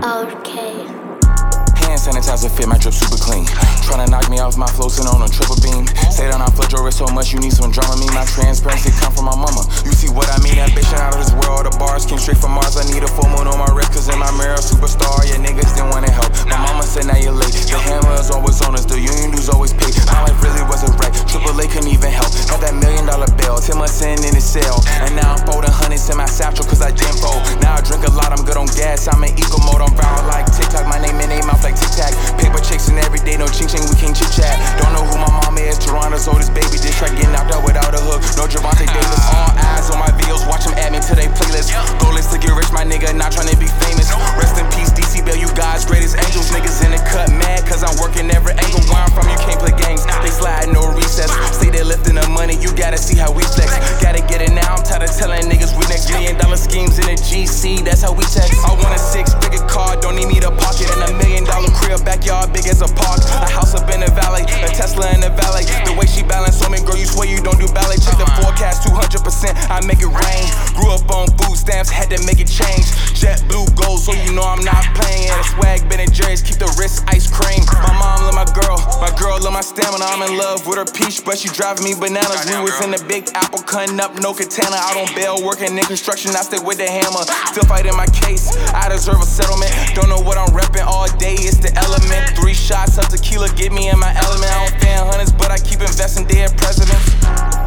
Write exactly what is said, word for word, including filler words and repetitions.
Okay. Hand sanitizer fit, my drip super clean. Tryna knock me off my flow, sitting on a triple beam. Say that I'm flood your wrist so much, you need some drama. Me, my transparency come from my mama. You see what I mean? Ambition out of this world. The bars came straight from Mars. I need a full moon on my wrist, cause in my mirror, superstar. Yeah, niggas didn't wanna help. My mama said, now you're late. The hammer is always on us, the union dues always pay. My life really was a wreck. Triple A couldn't even help. Had that million dollar bill, ten months in in his cell. And now I'm folding hundreds in my satchel, cause I didn't fold. Now I drink a lot, I'm good on gas. I'm in eco mode, I'm viral like TikTok. My name in they mouth like Tic Tac. Paper chasing every day, no ching ching, we can't chit chat. Don't know who my mom is, Toronto's oldest baby. Just try getting knocked out without a hook. No Javante Davis. All eyes on my videos, watch them add me to they playlist. Goal is to get rich, my nigga, not trying to be famous. Rest in peace, D C Bell, you God's greatest angels. Niggas in the cut mad, cause I'm working every angle. Where I'm from, you can't play games. They slide, no recess. Stay there lifting the money, you gotta see how we flex. Gotta get it now, I'm tired of telling niggas we next million dollar schemes in a G C. That's how we text. I want a six figure car, don't need me to pocket. And a million dollar crib, backyard big as a park. A house up in the valley, a Tesla in the valley. The way she balance on me, girl, you swear you don't do ballet. Check the forecast, two hundred percent, I make it rain. Grew up on food stamps, had to make it change. Jet blue gold, so you know I'm not playing. Yeah, the swag, Ben and Jerry's, keep the wrist ice cream. My mom love my girl, my girl love my stamina. I'm in love with her peach, but she driving me bananas. We was in the Big Apple, cutting up, no katana. Out on bail, working in construction, I stay with the hammer. Still fighting my case, I deserve a settlement. Don't know what I'm repping all day, it's the element. Three shots of tequila, get me in my element. I don't fan hunters, but I keep investing dead presidents.